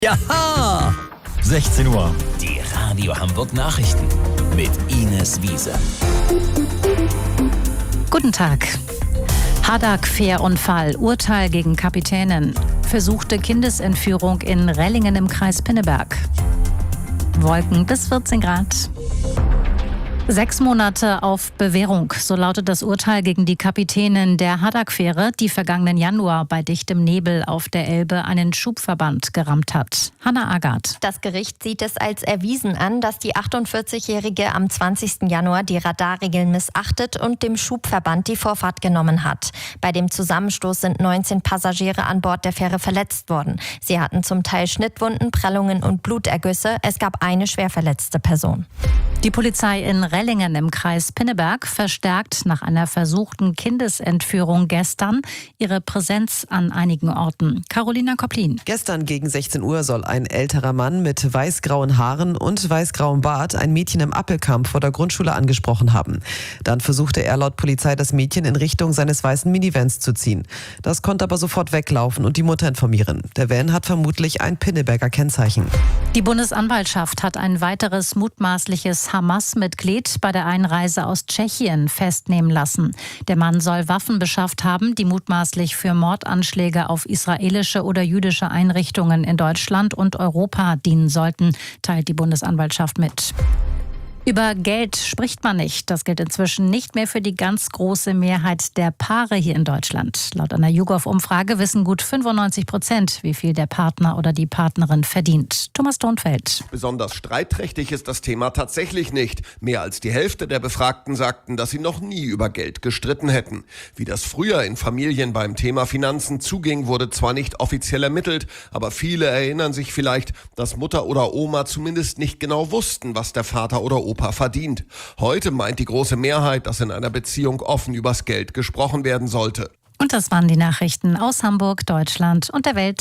Ja! 16 Uhr. Die Radio Hamburg Nachrichten mit Ines Wiese. Guten Tag. Haddock-Fährunfall, Urteil gegen Kapitänin. Versuchte Kindesentführung in Rellingen im Kreis Pinneberg. Wolken bis 14 Grad. 6 Monate auf Bewährung, so lautet das Urteil gegen die Kapitänin der Haddock-Fähre, die vergangenen Januar bei dichtem Nebel auf der Elbe einen Schubverband gerammt hat. Hanna Agath. Das Gericht sieht es als erwiesen an, dass die 48-Jährige am 20. Januar die Radarregeln missachtet und dem Schubverband die Vorfahrt genommen hat. Bei dem Zusammenstoß sind 19 Passagiere an Bord der Fähre verletzt worden. Sie hatten zum Teil Schnittwunden, Prellungen und Blutergüsse. Es gab eine schwer verletzte Person. Die Polizei in Rellingen im Kreis Pinneberg verstärkt nach einer versuchten Kindesentführung gestern ihre Präsenz an einigen Orten. Carolina Kopplin. Gestern gegen 16 Uhr soll ein älterer Mann mit weißgrauen Haaren und weißgrauem Bart ein Mädchen im Appelkamp vor der Grundschule angesprochen haben. Dann versuchte er laut Polizei das Mädchen in Richtung seines weißen Minivans zu ziehen. Das konnte aber sofort weglaufen und die Mutter informieren. Der Van hat vermutlich ein Pinneberger Kennzeichen. Die Bundesanwaltschaft hat ein weiteres mutmaßliches Hamas-Mitglied bei der Einreise aus Tschechien festnehmen lassen. Der Mann soll Waffen beschafft haben, die mutmaßlich für Mordanschläge auf israelische oder jüdische Einrichtungen in Deutschland und Europa dienen sollten, teilt die Bundesanwaltschaft mit. Über Geld spricht man nicht. Das gilt inzwischen nicht mehr für die ganz große Mehrheit der Paare hier in Deutschland. Laut einer YouGov-Umfrage wissen gut 95%, wie viel der Partner oder die Partnerin verdient. Thomas Thornfeld. Besonders streitträchtig ist das Thema tatsächlich nicht. Mehr als die Hälfte der Befragten sagten, dass sie noch nie über Geld gestritten hätten. Wie das früher in Familien beim Thema Finanzen zuging, wurde zwar nicht offiziell ermittelt, aber viele erinnern sich vielleicht, dass Mutter oder Oma zumindest nicht genau wussten, was der Vater oder Opa verdient. Heute meint die große Mehrheit, dass in einer Beziehung offen übers Geld gesprochen werden sollte. Und das waren die Nachrichten aus Hamburg, Deutschland und der Welt.